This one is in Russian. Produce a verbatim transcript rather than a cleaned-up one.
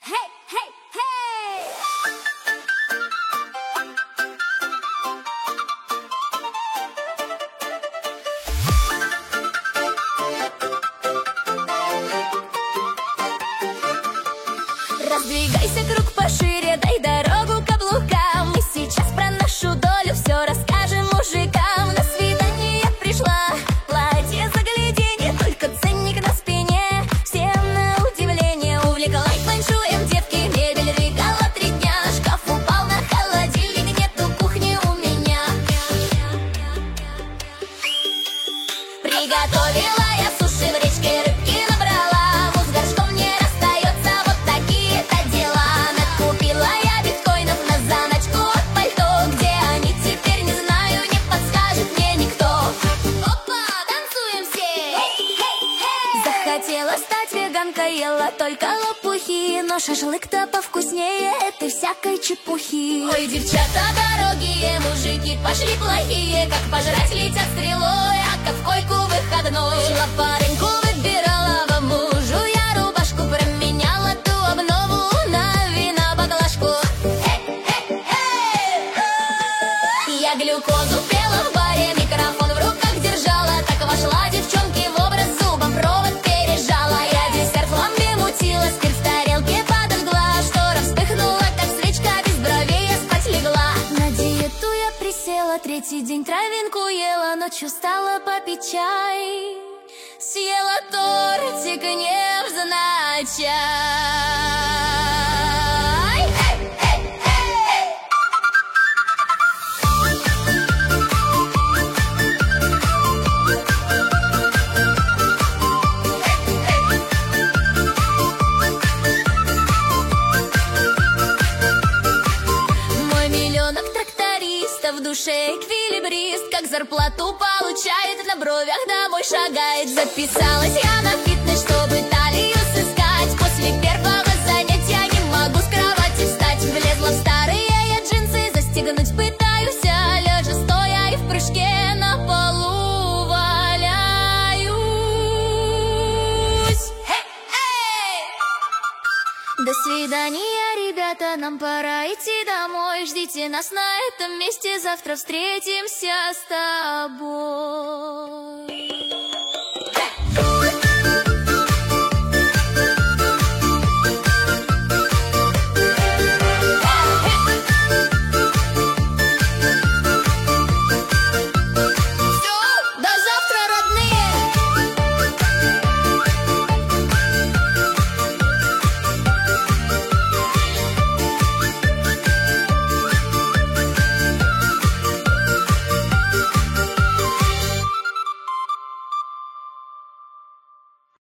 Hey, hey, hey! Раздвигайся, круг пошире, дай дорогу каблукам. Мы сейчас про нашу долю все расскажем мужикам. На свидание я пришла, платье загляди, не только ценник на спине. Всем на удивление увлеклась фэншуем девки. Мебель двигала три дня, шкаф упал на холодильник, нету кухни у меня. Приготовила я суши в речке, рыбки набрала. Муж горшком не расстается, вот такие-то дела. Накупила я биткоинов на заначку от пальто. Где они теперь, не знаю, не подскажет мне никто. Опа, танцуем все! Захотела стать веганкой, ела только лопухи. Но шашлык-то повкуснее этой всякой чепухи. Ой, девчата дорогие, мужики пошли плохие. Как пожрать летят стрелой, а как в койку выходной. Шла по рынку, выбирала во мужу я рубашку. Променяла ту обнову на вино-баклажку. Я глюкозу пела в баре, микрофон в руках держала. Так вошла девчонки в образ, зубом провод пережала. Я десерт ламбе мутила, спирт в тарелке подожгла. Штора вспыхнула, как свечка, без бровей я спать легла. На диету я присела, третий день травинку ела. Ночью стала попить чай, съела тортик невзначай. Мой миллионок трактористов, в душе эквилибрист. Как зарплату получает, на бровях домой шагает. Записалась я на фитнес, чтобы талию сыскать. После первого занятия не могу с кровати встать. Влезла в старые я джинсы, застегнуть пытаюсь, а лежа стоя и в прыжке на полу валяюсь. Хе-хей! До свидания, ребята, нам пора идти домой. Ждите нас на этом месте, завтра встретимся с тобой.